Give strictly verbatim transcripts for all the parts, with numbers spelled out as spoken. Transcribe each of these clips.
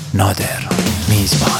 نادر میزبان.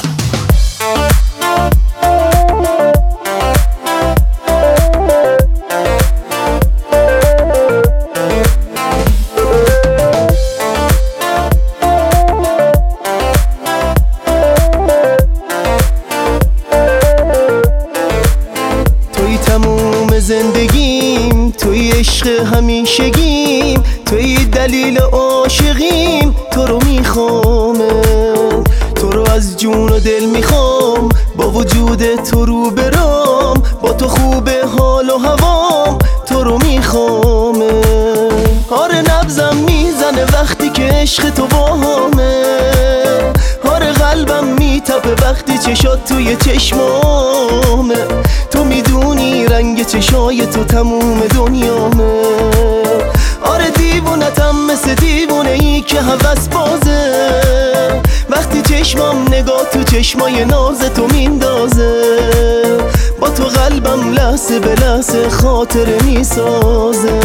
توی تموم زندگیم، توی عشق همیشگیم، توی دلیل عاشقیم. تو رو میخوامه، تو رو از جون و دل میخوام، با وجود تو رو برام، با تو خوب حال و هوام. تو رو میخوامه، آره نبضم میزنه وقتی که عشق تو باهامه، آره قلبم میتپه وقتی چشات توی چشمامه. تو میدونی رنگ چشای تو تموم دنیامه، آره دیوونتم مثل دیوونه ای که هوس بازه، وقتی چشمم نگاه تو چشمای ناز تو میندازه، با تو قلبم لحظه به لحظه خاطره میسازه.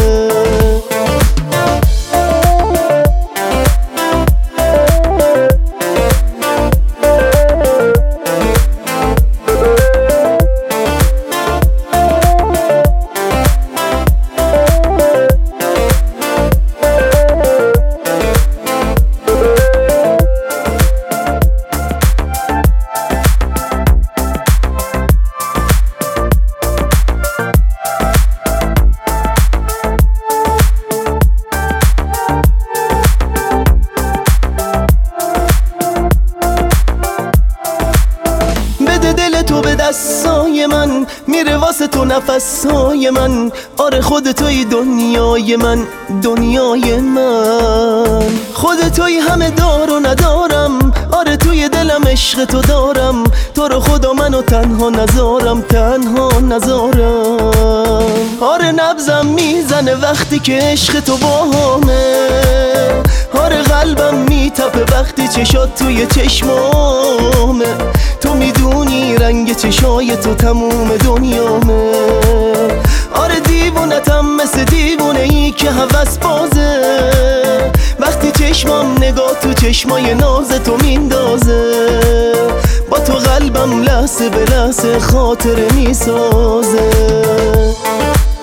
دل تو به دستای من میره واسه تو نفسای من، آره خود توی دنیای من، دنیای من. خود توی همه دار و ندارم، آره توی دلم عشق تو دارم، تو رو خدا منو تنها نذارم، تنها نذارم. آره نبضم میزنه وقتی که عشق تو باهامه، آره قلبم میتپه وقتی چشات توی چشمامه. تو میدونی رنگ چشای تو تموم دنیامه، آره دیوونتم مثل دیوونه ای که هوس بازه، وقتی چشمم نگاه تو چشمای ناز تو میندازه، با تو قلبم لحظه به لحظه خاطره میسازه.